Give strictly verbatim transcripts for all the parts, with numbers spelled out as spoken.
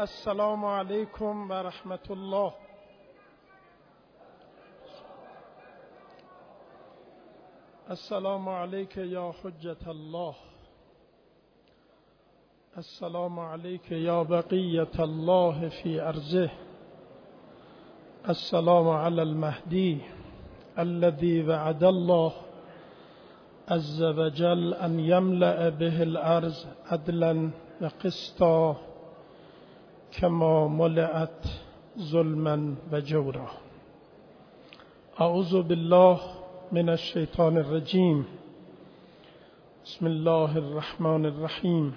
السلام علیکم و رحمت الله. السلام علیک یا حجت الله. السلام علیک یا بقیت الله فی ارضه. السلام علی المهدی الذي وعد الله عز وجل ان يملأ به الارض عدلا و قسطا كما ملئت ظلما و جورا. اعوذ بالله من الشیطان الرجیم. بسم الله الرحمن الرحیم.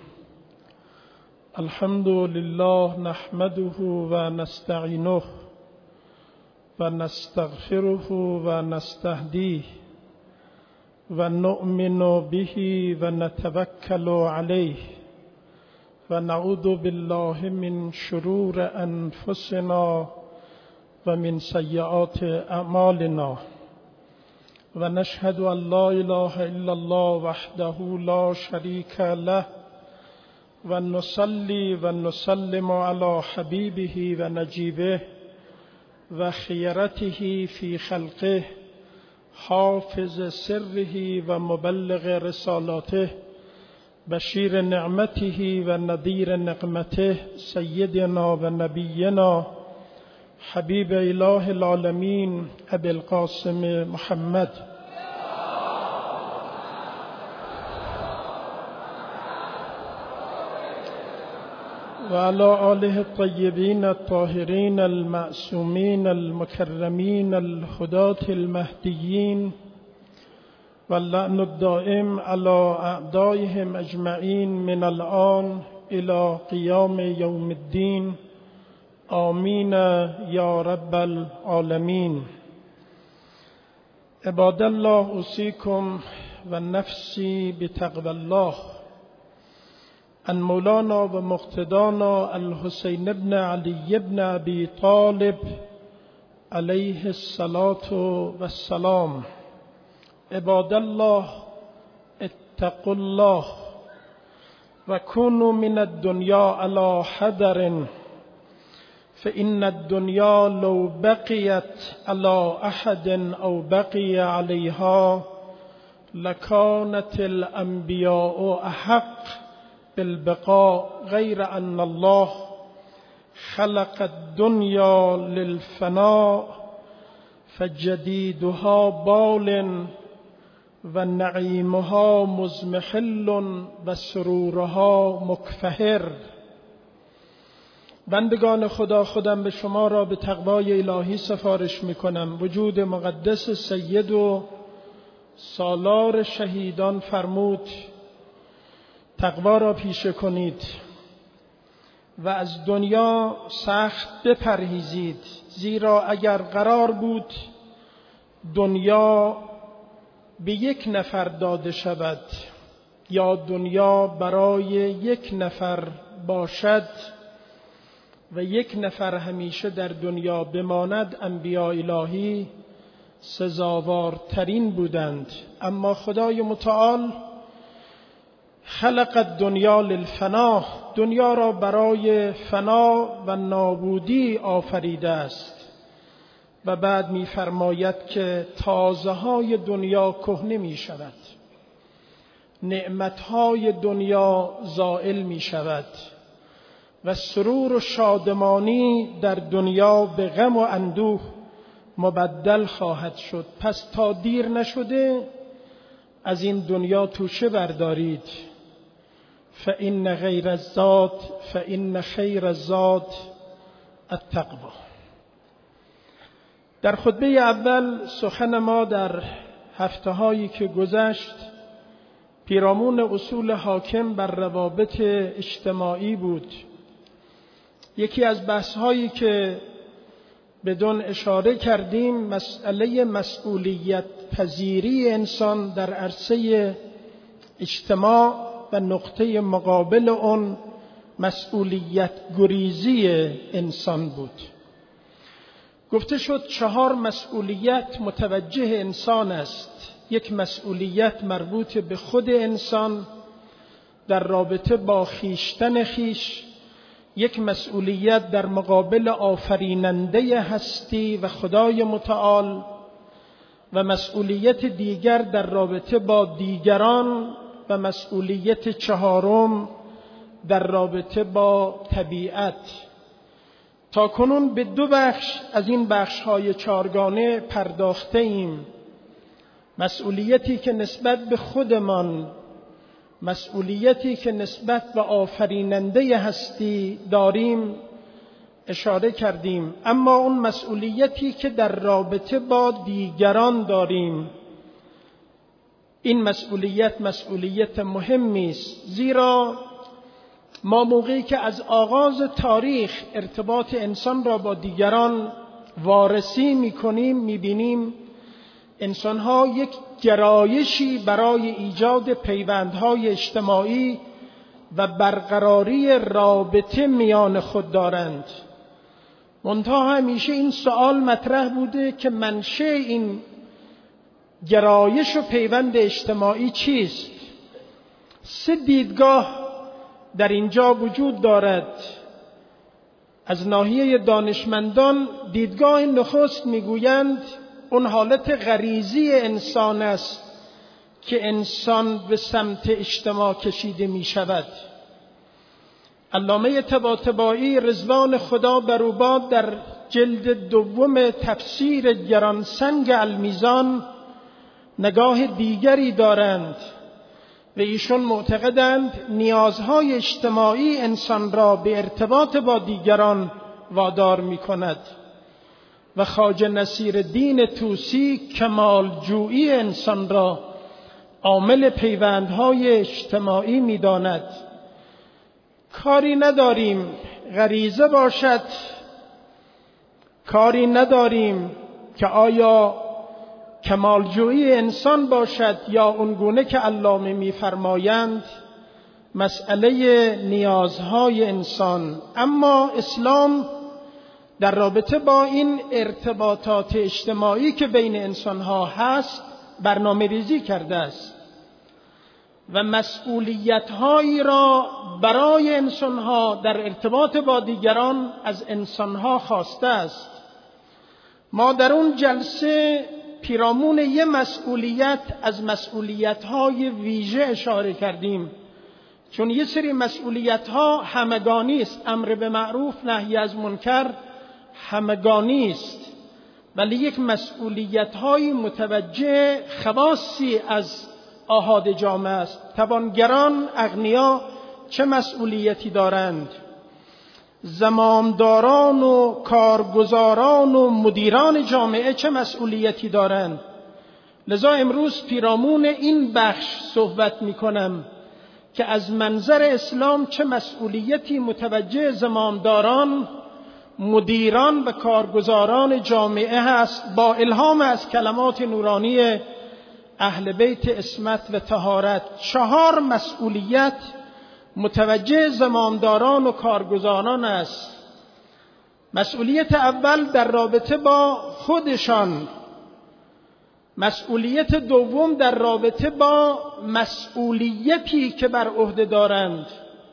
الحمد لله نحمده و نستعینه و نستغفره و نستهدیه و نؤمن به و نتوکل علیه و نعوذ بالله من شرور انفسنا و من سیئات اعمالنا و نشهد ان لا اله الا الله وحده لا شریک له و نصلی و نسلم علی حبیبه و نجیبه و خیرته فی خلقه حافظ سره و مبلغ رسالاته بشیر نعمته و نذیر نقمته سیدنا و نبینا حبیب اله العالمین ابی القاسم محمد و علی آله الطیبین الطاهرین المعصومین المکرمین الهداة المهدیین واللعن الدائم على اعدائهم اجمعین من الآن الى قیام یوم الدین. آمین یا رب العالمین. عباد الله اوصیکم و نفسی بتقوی الله. ان مولانا و مقتدانا الحسین ابن علی ابن ابی طالب علیه الصلاة و السلام. عباد الله اتقوا الله و كونوا من الدنیا على حذر فإن الدنيا لو بقيت على أحد أو بقي عليها لكانت الأنبياء أحق بالبقاء غير أن الله خلق الدنيا للفناء فجديدها بال ونعيمها مزمحل وسرورها مكفهر. بندگان خدا، خودم به شما را به تقوای الهی سفارش می کنم. وجود مقدس سید و سالار شهیدان فرمود تقوا را پیشه کنید و از دنیا سخت بپرهیزید، زیرا اگر قرار بود دنیا به یک نفر داده شود یا دنیا برای یک نفر باشد و یک نفر همیشه در دنیا بماند، انبیاء الهی سزاوارترین بودند. اما خدای متعال خلق الدنیا للفنا، دنیا را برای فنا و نابودی آفریده است و بعد می فرماید که تازه های دنیا کهنه می شود، نعمت های دنیا زائل می شود و سرور و شادمانی در دنیا به غم و اندوه مبدل خواهد شد. پس تا دیر نشده از این دنیا توشه بردارید. فإن غیر الزاد فإن خیر الزاد التقوی. در خطبه اول سخن ما در هفته هایی که گذشت پیرامون اصول حاکم بر روابط اجتماعی بود. یکی از بحث هایی که بدون اشاره کردیم مسئله مسئولیت پذیری انسان در عرصه اجتماع و نقطه مقابل اون مسئولیت گریزی انسان بود. گفته شد چهار مسئولیت متوجه انسان است. یک مسئولیت مربوط به خود انسان در رابطه با خیشتن خیش، یک مسئولیت در مقابل آفریننده هستی و خدای متعال و مسئولیت دیگر در رابطه با دیگران و مسئولیت چهارم در رابطه با طبیعت. تا کنون به دو بخش از این بخش‌های چارگانه پرداخته ایم. مسئولیتی که نسبت به خودمان، مسئولیتی که نسبت به آفریننده هستی داریم اشاره کردیم، اما اون مسئولیتی که در رابطه با دیگران داریم، این مسئولیت مسئولیت مهمی است، زیرا ما موقعی که از آغاز تاریخ ارتباط انسان را با دیگران وارسی می‌کنیم می‌بینیم انسان‌ها یک گرایشی برای ایجاد پیوندهای اجتماعی و برقراری رابطه میان خود دارند. منتها همیشه این سوال مطرح بوده که منشأ این گرایش و پیوند اجتماعی چیست؟ سه دیدگاه در اینجا وجود دارد. از ناحیه دانشمندان دیدگاه نخست میگویند اون حالت غریزی انسان است که انسان به سمت اجتماع کشیده می شود. علامه طباطبایی رضوان خدا بر او باد در جلد دوم تفسیر گرانسنگ المیزان نگاه دیگری دارند و ایشون معتقدند نیازهای اجتماعی انسان را به ارتباط با دیگران وادار می کند و خواجه نصیرالدین طوسی کمالجویی انسان را عامل پیوندهای اجتماعی می داند. کاری نداریم غریزه باشد، کاری نداریم که آیا کمالجویی انسان باشد یا اونگونه که علامه می‌فرمایند مسئله نیازهای انسان. اما اسلام در رابطه با این ارتباطات اجتماعی که بین انسانها هست برنامه ریزی کرده است و مسئولیت‌هایی را برای انسانها در ارتباط با دیگران از انسانها خواسته است. ما در اون جلسه پیرامون یه مسئولیت از مسئولیت‌های ویژه اشاره کردیم، چون یه سری مسئولیت‌ها همگانی است. امر به معروف نهی از منکر همگانی است، ولی یک مسئولیت‌های متوجه خواصی از آحاد جامعه است. توانگران، اغنیا چه مسئولیتی دارند؟ زمامداران و کارگزاران و مدیران جامعه چه مسئولیتی دارند؟ لذا امروز پیرامون این بخش صحبت می کنم که از منظر اسلام چه مسئولیتی متوجه زمامداران، مدیران و کارگزاران جامعه هست، با الهام از کلمات نورانی اهل بیت عصمت و طهارت. چهار مسئولیت متوجه زمامداران و کارگزاران است. مسئولیت اول در رابطه با خودشان، مسئولیت دوم در رابطه با مسئولیتی که بر عهده دارند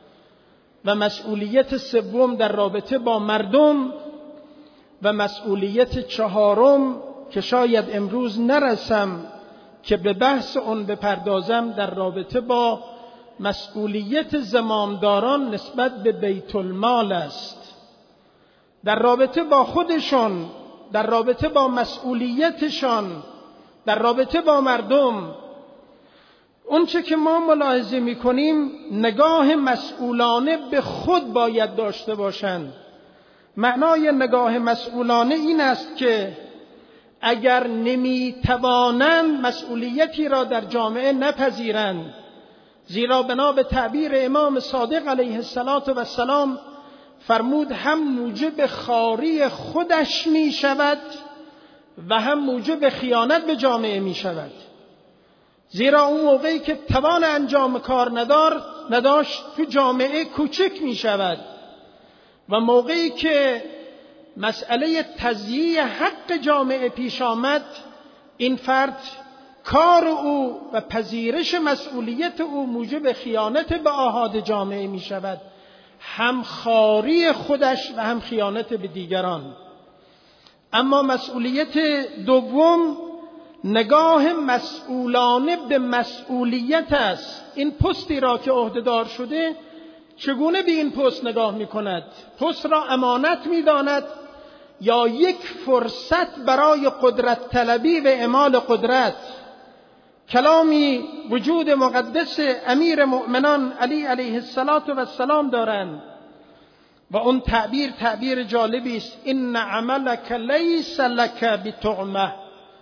و مسئولیت سوم در رابطه با مردم و مسئولیت چهارم که شاید امروز نرسم که به بحث اون بپردازم در رابطه با مسئولیت زمامداران نسبت به بیت المال است. در رابطه با خودشان، در رابطه با مسئولیتشان، در رابطه با مردم، اون چه که ما ملاحظه می‌کنیم نگاه مسئولانه به خود باید داشته باشند. معنای نگاه مسئولانه این است که اگر نمی‌توانند مسئولیتی را در جامعه نپذیرند، زیرا بنا به تعبیر امام صادق علیه السلام فرمود هم موجب خواری خودش می شود و هم موجب خیانت به جامعه می شود. زیرا اون موقعی که توان انجام کار ندار نداشت تو جامعه کوچک می شود و موقعی که مسئله تضییع حق جامعه پیش آمد، این فرد کار او و پذیرش مسئولیت او موجب خیانت به آحاد جامعه می شود. هم خاری خودش و هم خیانت به دیگران. اما مسئولیت دوم نگاه مسئولانه به مسئولیت است. این پستی را که عهدهدار شده چگونه به این پست نگاه می کند؟ پست را امانت می داند یا یک فرصت برای قدرت طلبی و اعمال قدرت؟ کلامی وجود مقدس امیر مؤمنان علی علیه السلام دارند و اون تعبیر تعبیر جالبی است: ان عملک لیس لک بطعمه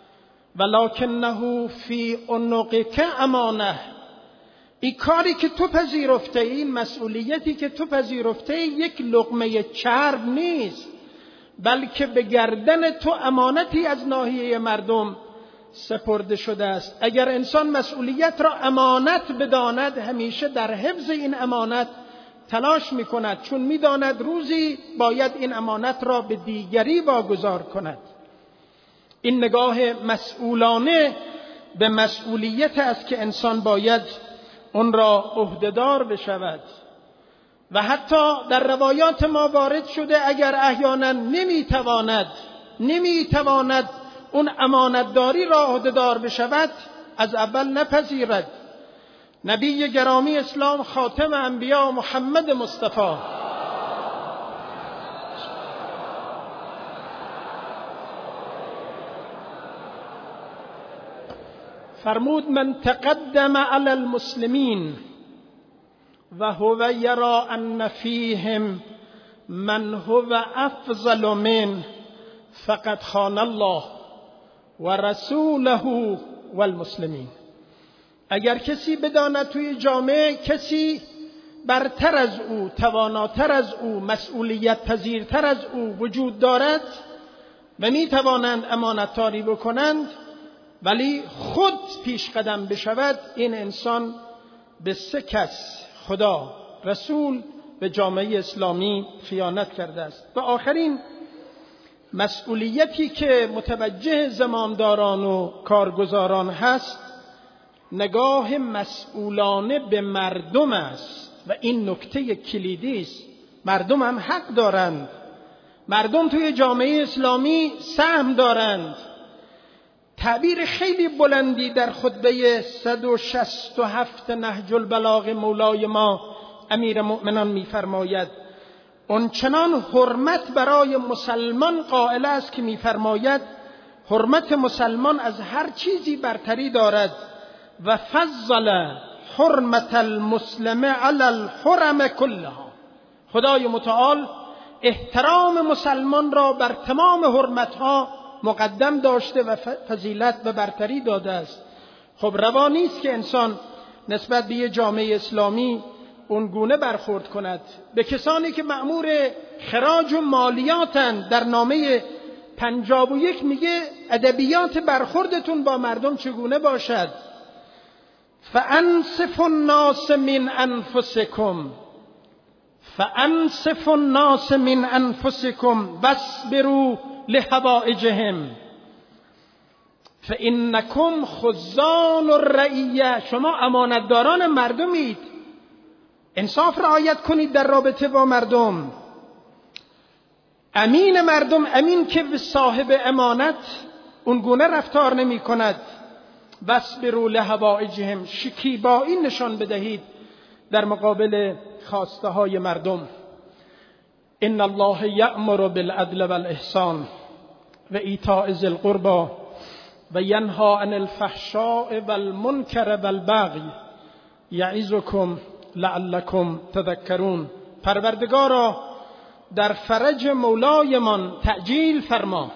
ولکنه فی عنقک امانه. این کاری که تو پذیرفته، این مسئولیتی که تو پذیرفته یک لقمه چرب نیست، بلکه به گردن تو امانتی از ناحیه مردم سپرده شده است. اگر انسان مسئولیت را امانت بداند، همیشه در حفظ این امانت تلاش می کند، چون می داند روزی باید این امانت را به دیگری واگذار کند. این نگاه مسئولانه به مسئولیت است که انسان باید اون را عهدهدار بشود. و حتی در روایات ما وارد شده اگر احیانا نمیتواند نمیتواند اون امانتداری را عهدهدار بشود، از اول نپذیرد. نبی گرامی اسلام خاتم انبیا محمد مصطفی فرمود: من تقدم علی المسلمین و هو یرا ان فیهم من هو افضل من فقد خان الله و رسوله و المسلمین. اگر کسی بداند توی جامعه کسی برتر از او، تواناتر از او، مسئولیت پذیرتر از او وجود دارد و می توانند امانتداری بکنند، ولی خود پیش قدم بشود، این انسان به سه کس، خدا، رسول و جامعه اسلامی خیانت کرده است. و آخرین مسئولیتی که متوجه زمامداران و کارگزاران هست، نگاه مسئولانه به مردم است و این نکته کلیدی است. مردم هم حق دارند، مردم توی جامعه اسلامی سهم دارند. تعبیر خیلی بلندی در خطبه صد و شصت و هفت نهج البلاغه مولای ما امیر مؤمنان می‌فرماید: اونچنان حرمت برای مسلمان قائل است که می‌فرماید حرمت مسلمان از هر چیزی برتری دارد و فضل حرمت المسلم علی الحرم کلها. خدای متعال احترام مسلمان را بر تمام حرمتها مقدم داشته و فضیلت و برتری داده است. خب روا نیست که انسان نسبت به جامعه اسلامی اون گونه برخورد کند. به کسانی که مأمور خراج و مالیاتند، در نامه پنجاب و یک میگه ادبیات برخوردتون با مردم چگونه باشد. فانصفوا الناس من انفسکم فانصفوا الناس من انفسکم واصبروا لحوائجهم فانکم خزان الرعیه. شما امانتداران مردمید، انصاف رعایت کنید در رابطه با مردم. امین مردم، امین که به صاحب امانت اون گونه رفتار نمی کند. واصبروا لحوائجهم، شکیبایی نشان بدهید در مقابل خواسته های مردم. ان الله یأمر بالعدل والاحسان و ایتاء ذی القربى و ینهی عن الفحشاء والمنکر والبغی یعظکم لعلکم تذکرون. پروردگارا در فرج مولایمان تعجیل فرما،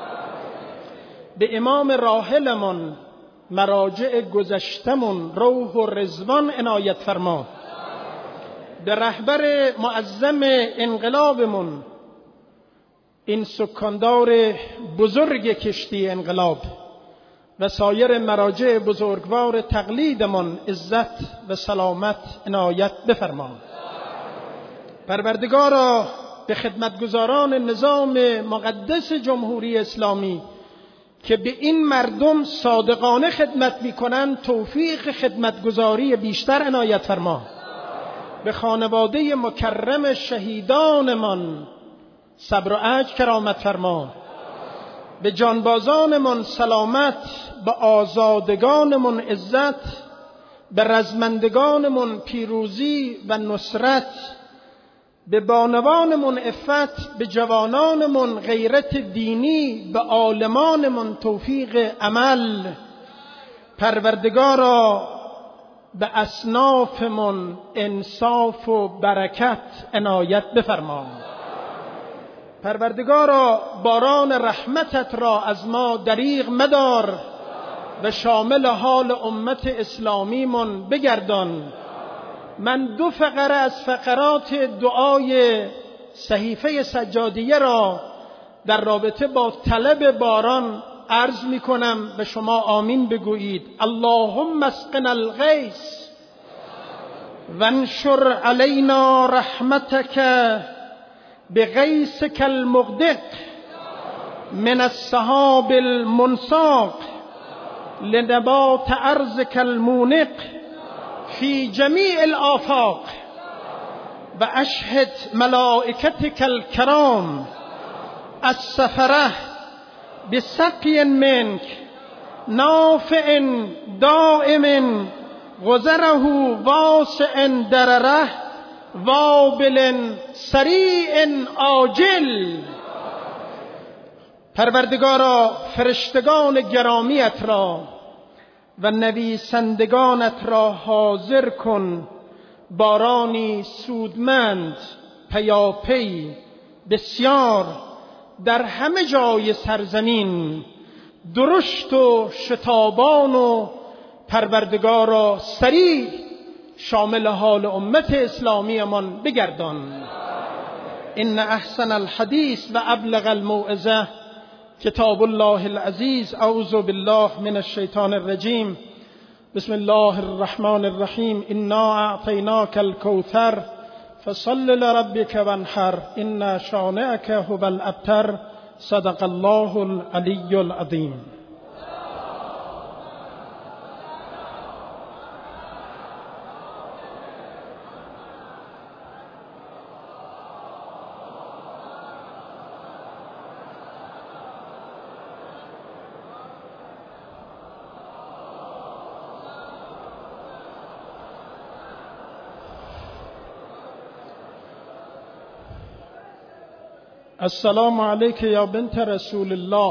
به امام راحلمان مراجع گذشتمون روح و رضوان عنایت فرما، به رهبر معظم انقلابمون، این سکاندار بزرگ کشتی انقلاب و سایر مراجع بزرگوار تقلیدمان عزت و سلامت عنایت بفرما. پروردگارا به خدمتگزاران نظام مقدس جمهوری اسلامی که به این مردم صادقانه خدمت میکنند توفیق خدمتگزاری بیشتر عنایت فرما. به خانواده مکرم شهیدانمان صبر و اجر کرامت فرما. به جانبازانمان سلامت، به آزادگانمان عزت، به رزمندگانمان پیروزی و نصرت، به بانوانمان عفت، به جوانانمان غیرت دینی، به عالمانمان توفیق عمل. پروردگارا به اصنافمان انصاف و برکت عنایت بفرما. پروردگارا باران رحمتت را از ما دریغ مدار و شامل حال امت اسلامیمون بگردان. من دو فقره از فقرات دعای صحیفه سجادیه را در رابطه با طلب باران عرض می کنم و شما آمین بگویید. اللهم اسقنا الغیث وانشر علینا رحمتک بغیثک المغدق من السحاب المنساق لنبات ارضک المونق فی جمیع الآفاق و اشهد ملائکتک الکرام السفره بسقی منک نافع دائم غزره واسع درره وابل سریع عاجل. پروردگارا فرشتگان گرامیت را و نویسندگانت را حاضر کن بارانی سودمند پیاپی بسیار در همه جای سرزمین درشت و شتابان و پروردگارا سریع شامل حال امت اسلامی من بگردان. ان احسن الحدیث و ابلغ الموعظه کتاب الله العزیز. اعوذ بالله من الشیطان الرجیم. بسم الله الرحمن الرحیم. انا اعطیناک الکوثر فصل لربک وانحر ان شانئک هو الابتر. صدق الله العلی العظیم. السلام علیک یا بنت رسول الله.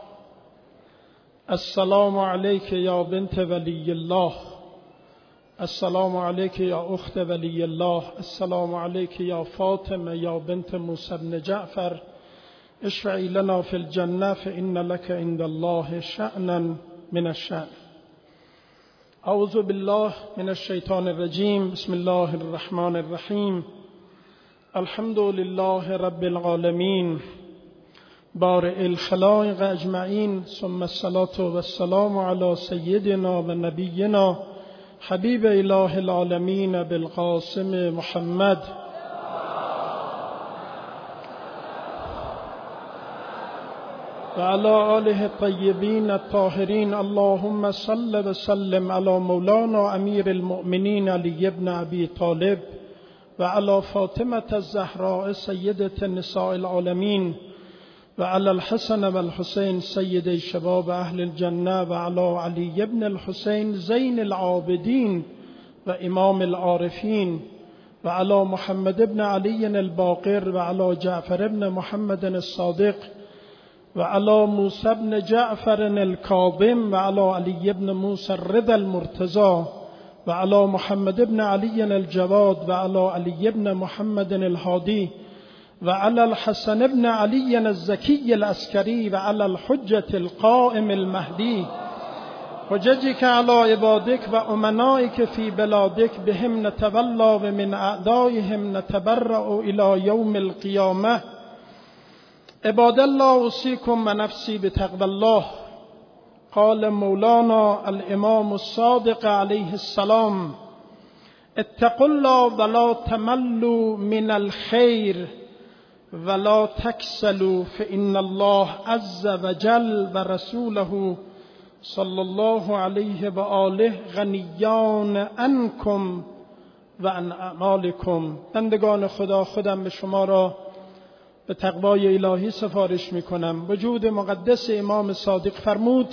السلام علیک یا بنت ولی الله. السلام علیک یا اخت ولی الله. السلام علیک یا فاطمه یا بنت موسی بن جعفر. اشفعی لنا فی الجنه فإن لك عند الله شأنا من الشأن. اعوذ بالله من الشیطان الرجیم. بسم الله الرحمن الرحیم. الحمد لله رب العالمین بارئ الخلائق اجمعین ثم الصلاة والسلام علی سیدنا و نبینا حبیب اله العالمین بالقاسم محمد و علی آله الطیبین الطاهرین. اللهم صل و سلم علی مولانا امیر المؤمنین علی ابن ابی طالب و علی فاطمة الزهراء سیدة نساء العالمین و علی الحسن و الحسین سید شباب اهل الجنه و علی علی ابن الحسین زین العابدین و امام العارفین و علی محمد ابن علی الباقر و علی جعفر ابن محمد الصادق و علی موسی ابن جعفر الکاظم و علی علی ابن موسی الرضا المرتضی و علی محمد ابن علی الجواد و علی علی ابن محمد الهادی و علی الحسن ابن علی الزکی العسکری و علی الحجة القائم المهدی. حججك علی عبادك و امنائك فی بلادك بهم نتولى و من اعدائهم نتبرأ الى یوم القیامه. عباد الله اوصیکم و نفسی بتقوى الله. قال مولانا الامام الصادق علیه السلام اتقوا الله ولا تملوا من الخير ولا تكسلوا فإن الله عز وجل و رسوله صلی الله علیه و آله غنیان عنکم و عن اعمالکم. بندگان خدا، خودم به شما را به تقوای الهی سفارش می کنم. وجود مقدس امام صادق فرمود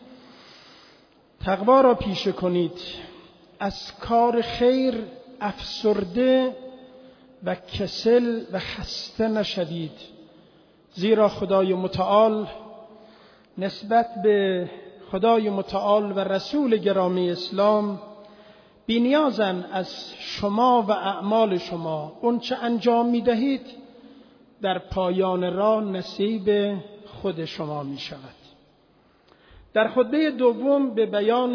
تقوا را پیشه کنید، از کار خیر افسرده و کسل و خسته نشوید، زیرا خدای متعال نسبت به خدای متعال و رسول گرامی اسلام بی‌نیازن از شما و اعمال شما. اون چه انجام می دهید در پایان راه نصیب خود شما می شود. در خطبه دوم به بیان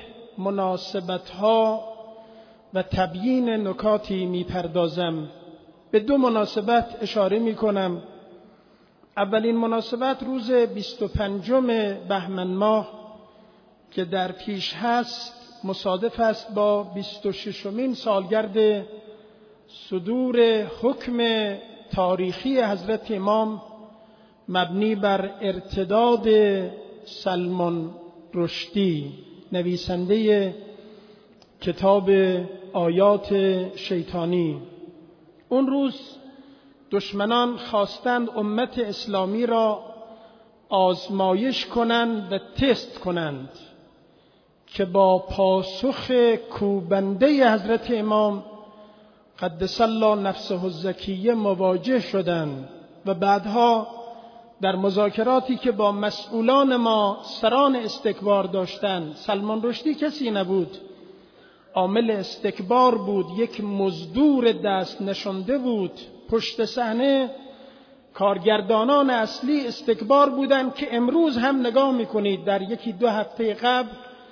مناسبت‌ها و تبیین نکاتی می پردازم. به دو مناسبت اشاره می کنم. اولین مناسبت روز بیست و پنجم بهمن ماه که در پیش هست مصادف است با بیست و ششمین سالگرد صدور حکم تاریخی حضرت امام مبنی بر ارتداد سلمان رشدی، نویسنده کتاب آیات شیطانی. اون روز دشمنان خواستند امت اسلامی را آزمایش کنند و تست کنند که با پاسخ کوبنده حضرت امام قدس الله نفسه الزکیه مواجه شدند و بعدها در مذاکراتی که با مسئولان ما سران استکبار داشتند، سلمان رشدی کسی نبود، عامل استکبار بود، یک مزدور دست نشانده بود. پشت صحنه کارگردانان اصلی استکبار بودند که امروز هم نگاه میکنید در یکی دو هفته قبل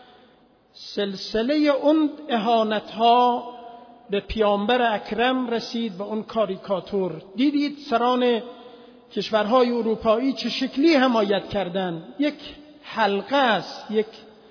سلسله اون اهانت‌ها به پیامبر اکرم رسید و اون کاریکاتور. دیدید سران کشورهای اروپایی چه شکلی حمایت کردند. یک حلقه است، یک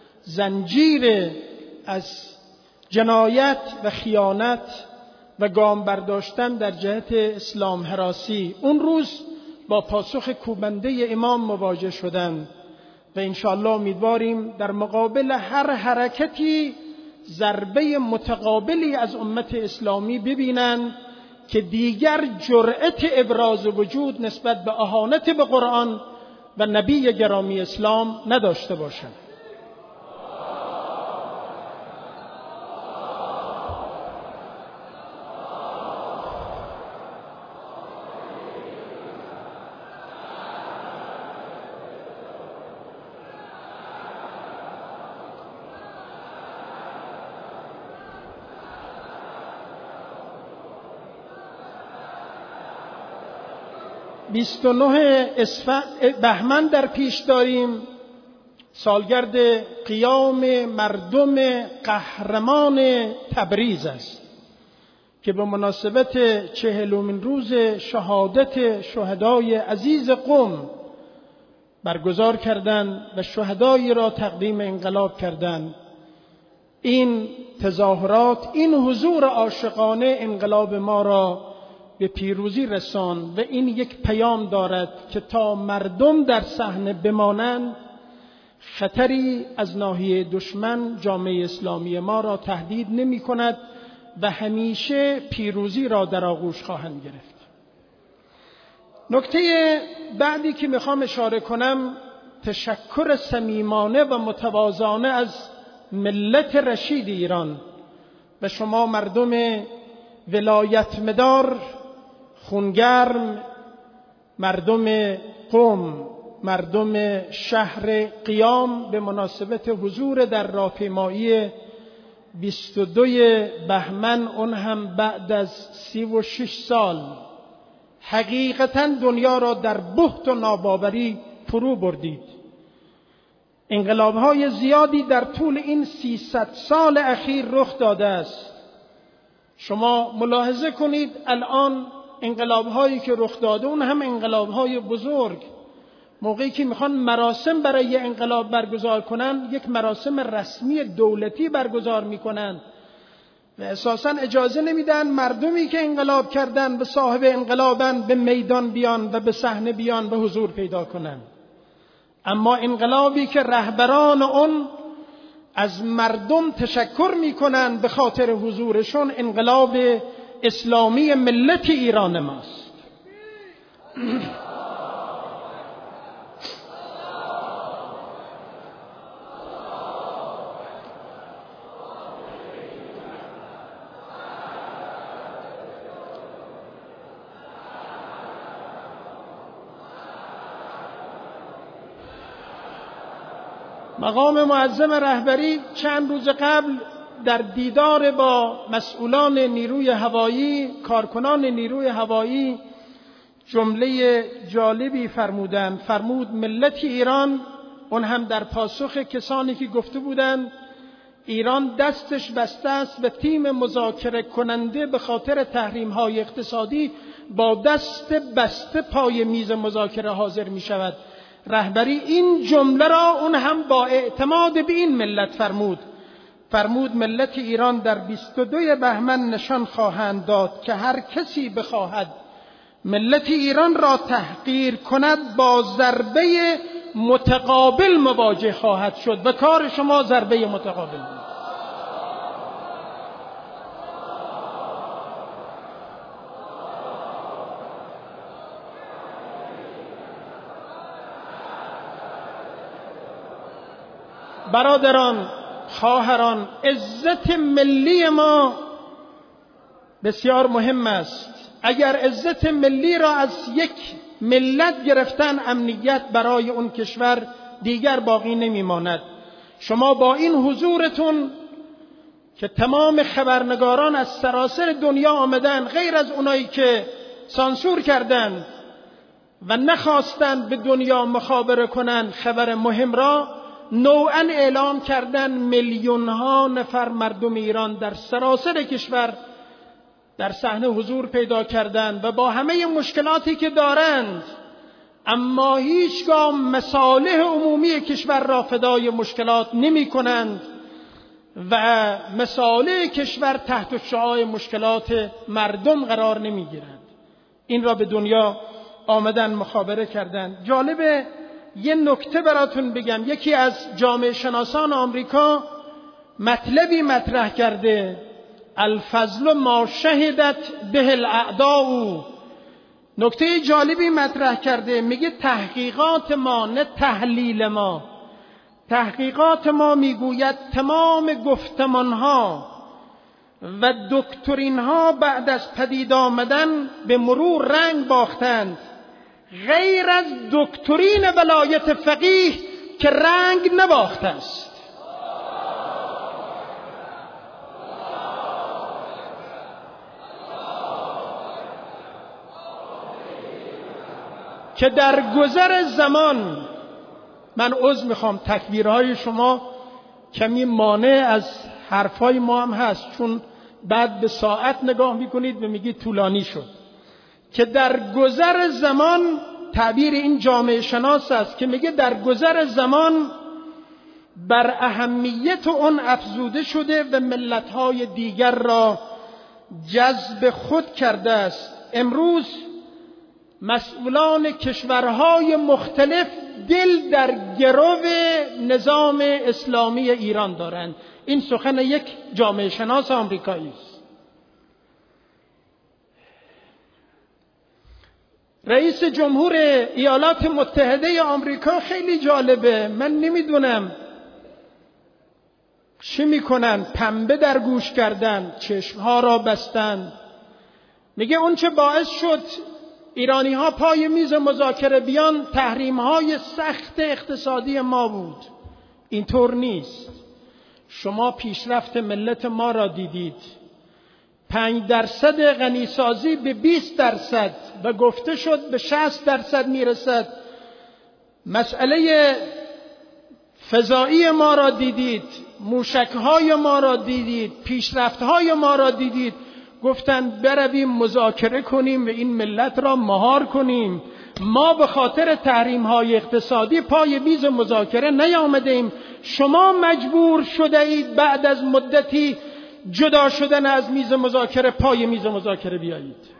زنجیر از جنایت و خیانت و گام برداشتن در جهت اسلام هراسی. اون روز با پاسخ کوبنده امام مواجه شدند و انشاءالله امیدواریم در مقابل هر حرکتی ضربه متقابلی از امت اسلامی ببینند که دیگر جرأت ابراز وجود نسبت به اهانت به قرآن و نبی گرامی اسلام نداشته باشند. بیست و نه بهمن در پیش داریم، سالگرد قیام مردم قهرمان تبریز است که به مناسبت چهلمین روز شهادت شهدای عزیز قم برگزار کردند و شهدایی را تقدیم انقلاب کردند. این تظاهرات، این حضور عاشقانه انقلاب ما را به پیروزی رسان و این یک پیام دارد که تا مردم در صحنه بمانند خطری از ناحیه دشمن جامعه اسلامی ما را تهدید نمی کند و همیشه پیروزی را در آغوش خواهند گرفت. نکته بعدی که میخوام اشاره کنم تشکر صمیمانه و متواضعانه از ملت رشید ایران و شما مردم ولایت مدار، خونگرم، مردم قم، مردم شهر قیام به مناسبت حضور در راهپیمایی بیست و دو بهمن، اون هم بعد از سی و شش سال، حقیقتاً دنیا را در بهت و ناباوری فرو بردید. انقلاب‌های زیادی در طول این سیصد سال اخیر رخ داده است. شما ملاحظه کنید الان انقلاب‌هایی که رخ داده اون هم انقلاب‌های بزرگ، موقعی که میخوان مراسم برای انقلاب برگزار کنن یک مراسم رسمی دولتی برگزار میکنن و اساساً اجازه نمیدن مردمی که انقلاب کردن و صاحب انقلابن به میدان بیان و به صحنه بیان و حضور پیدا کنن. اما انقلابی که رهبران اون از مردم تشکر میکنن به خاطر حضورشون. انقلاب اسلامی ملت ایران ماست. مقام معظم رهبری چند روز قبل در دیدار با مسئولان نیروی هوایی، کارکنان نیروی هوایی، جمله جالبی فرمودند. فرمود ملت ایران، اون هم در پاسخ کسانی که گفته بودند ایران دستش بسته است به تیم مذاکره کننده به خاطر تحریم های اقتصادی، با دست بسته پای میز مذاکره حاضر می شود. رهبری این جمله را اون هم با اعتماد به این ملت فرمود. فرمود ملت ایران در بیست و دوم بهمن نشان خواهند داد که هر کسی بخواهد ملت ایران را تحقیر کند با ضربه متقابل مواجه خواهد شد و کار شما ضربه متقابل بود. برادران، خواهران، عزت ملی ما بسیار مهم است. اگر عزت ملی را از یک ملت گرفتن، امنیت برای اون کشور دیگر باقی نمیماند. شما با این حضورتون که تمام خبرنگاران از سراسر دنیا آمدن، غیر از اونایی که سانسور کردند و نخواستند به دنیا مخابره کنند خبر مهم را، نوعاً اعلام کردن میلیون ها نفر مردم ایران در سراسر کشور در صحنه حضور پیدا کردند و با همه مشکلاتی که دارند، اما هیچگاه مصالح عمومی کشور را فدای مشکلات نمی کنند و مصالح کشور تحت شعاع مشکلات مردم قرار نمی گیرند. این را به دنیا آمدن مخابره کردند. جالبه یه نکته براتون بگم. یکی از جامعه شناسان آمریکا مطلبی مطرح کرده، الفضل ما شهدت به الاعداء. نکته جالبی مطرح کرده، میگه تحقیقات ما، نه تحلیل ما، تحقیقات ما میگوید تمام گفتمانها و دکترینها بعد از پدید آمدن به مرور رنگ باختند، غیر از دکترین ولایت فقیه که رنگ نباخته است. که در گذر زمان، من عذر میخوام تکبیرهای شما کمی مانع از حرفای ما هم هست، چون بعد به ساعت نگاه میکنید و میگید طولانی شد. که در گذر زمان، تعبیر این جامعه شناس است که میگه در گذر زمان بر اهمیت اون افزوده شده و ملت‌های دیگر را جذب خود کرده است. امروز مسئولان کشورهای مختلف دل در گرو نظام اسلامی ایران دارند. این سخن یک جامعه شناس آمریکایی است. رئیس جمهور ایالات متحده آمریکا خیلی جالبه، من نمیدونم چی میکنن، پنبه در گوش کردن، چشمها را بستن. میگه اون چه باعث شد ایرانی ها پای میز مذاکره بیان تحریم های سخت اقتصادی ما بود. اینطور نیست. شما پیشرفت ملت ما را دیدید، پنج درصد غنیسازی به بیست درصد و گفته شد به شصت درصد میرسد. مسئله فضایی ما را دیدید، موشکهای ما را دیدید، پیشرفتهای ما را دیدید. گفتند برویم مذاکره کنیم و این ملت را مهار کنیم. ما به خاطر تحریم های اقتصادی پای میز مذاکره نیامده ایم. شما مجبور شده اید بعد از مدتی جدا شدن از میز مذاکره پای میز مذاکره بیایید.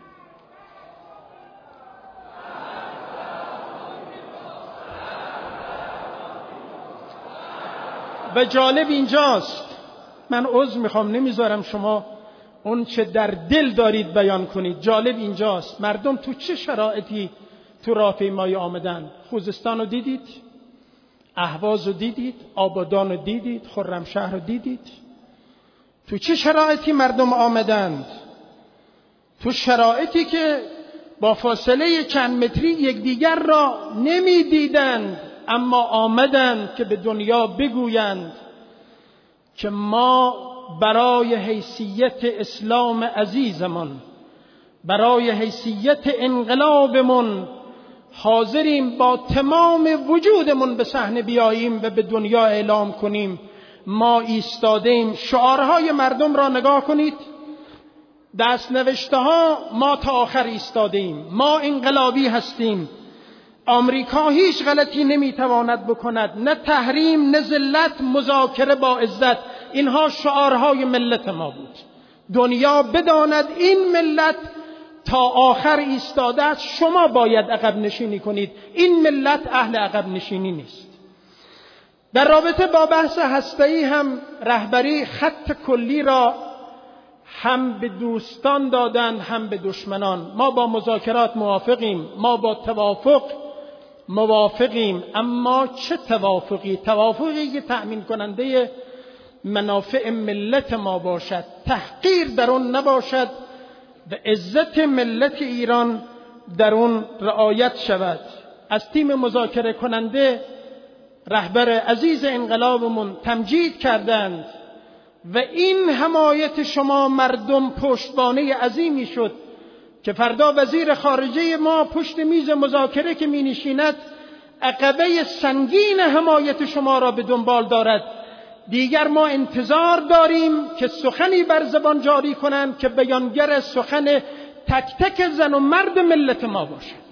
و جالب اینجاست، من عذر میخوام نمیذارم شما اون چه در دل دارید بیان کنید. جالب اینجاست مردم تو چه شرایطی تو راهپیمایی آمدن. خوزستان رو دیدید، اهواز رو دیدید، آبادان رو دیدید، خرمشهر رو دیدید. تو چه شرایطی مردم آمدند؟ تو شرایطی که با فاصله چند متری یکدیگر را نمیدیدند، اما آمدند که به دنیا بگویند که ما برای حیثیت اسلام عزیزمان، برای حیثیت انقلابمون حاضریم با تمام وجودمون به صحنه بیاییم و به دنیا اعلام کنیم ما ایستادیم. شعارهای مردم را نگاه کنید، دست نوشته ها ما تا آخر ایستادیم، ما انقلابی هستیم، آمریکا هیچ غلطی نمیتواند بکند، نه تحریم نه ذلت، مذاکره با عزت. اینها شعارهای ملت ما بود. دنیا بداند این ملت تا آخر ایستاده است، شما باید عقب نشینی کنید. این ملت اهل عقب نشینی نیست. در رابطه با بحث هسته‌ای هم رهبری خط کلی را هم به دوستان دادن هم به دشمنان. ما با مذاکرات موافقیم، ما با توافق موافقیم، اما چه توافقی؟ توافقی که تأمین کننده منافع ملت ما باشد، تحقیر در اون نباشد و عزت ملت ایران در اون رعایت شود. از تیم مذاکره کننده رهبر عزیز انقلابمون تمجید کردند و این حمایت شما مردم پشتوانه عظیمی شد که فردا وزیر خارجه ما پشت میز مذاکره که می نشیند عقبه سنگین حمایت شما را به دنبال دارد. دیگر ما انتظار داریم که سخنی بر زبان جاری کنند که بیانگر سخن تک تک زن و مرد ملت ما باشد.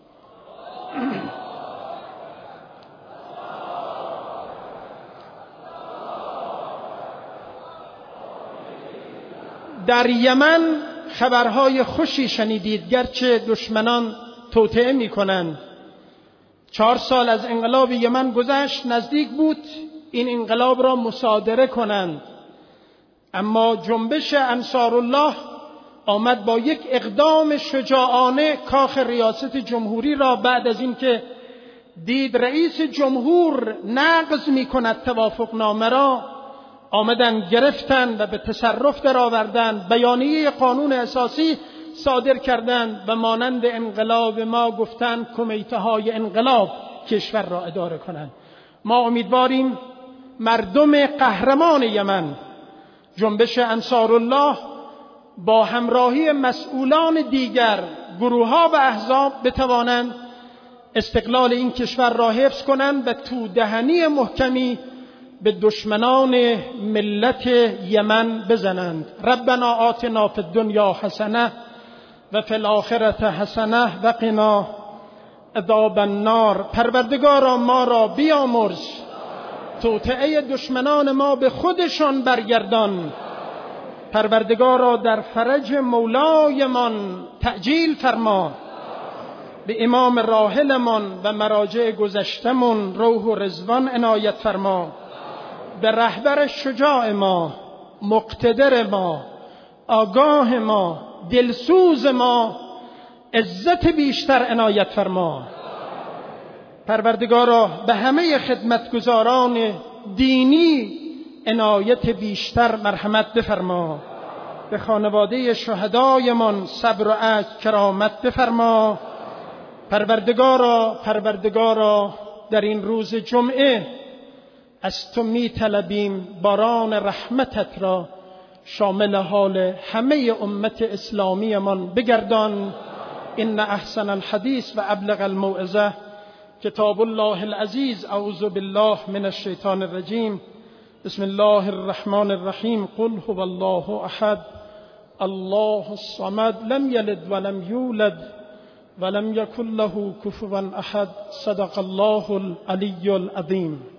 در یمن خبرهای خوشی شنیدید، گرچه دشمنان توطئه می‌کنند. چهار سال از انقلاب یمن گذشت، نزدیک بود این انقلاب را مصادره کنند، اما جنبش انصارالله آمد با یک اقدام شجاعانه کاخ ریاست جمهوری را بعد از اینکه دید رئیس جمهور نقض می‌کند توافقنامه را، آمدن گرفتن و به تصرف درآوردن، بیانیه قانون اساسی صادر کردند و مانند انقلاب ما گفتند کمیته های انقلاب کشور را اداره کنند. ما امیدواریم مردم قهرمان یمن، جنبش انصارالله با همراهی مسئولان دیگر، گروه ها و احزاب بتوانند استقلال این کشور را حفظ کنند و تودهنی محکمی به دشمنان ملت یمن بزنند. ربنا آتنا فی الدنیا حسنه و فی الاخره حسنه و قنا عذاب النار. پروردگارا ما را بیامرز، توطئه دشمنان ما به خودشان برگردان. پروردگارا در فرج مولایمان تعجیل فرما، به امام راحلمان و مراجع گذشتمون روح و رضوان عنایت فرما. به رهبر شجاع ما، مقتدر ما، آگاه ما، دلسوز ما عزت بیشتر عنایت فرما. پروردگارا به همه خدمتگزاران دینی عنایت بیشتر مرحمت بفرما. به خانواده شهدایمان صبر و اجر کرامت بفرما. پروردگارا پروردگارا در این روز جمعه از تو می طلبیم باران رحمتت را شامل حال همه امت اسلامی من بگردان. ان احسن الحدیث و ابلغ الموعظه کتاب الله العزیز. اعوذ بالله من الشیطان الرجیم. بسم الله الرحمن الرحیم. قل هو الله احد الله الصمد لم یلد ولم یولد ولم یکن له کفوا احد. صدق الله العلی العظیم.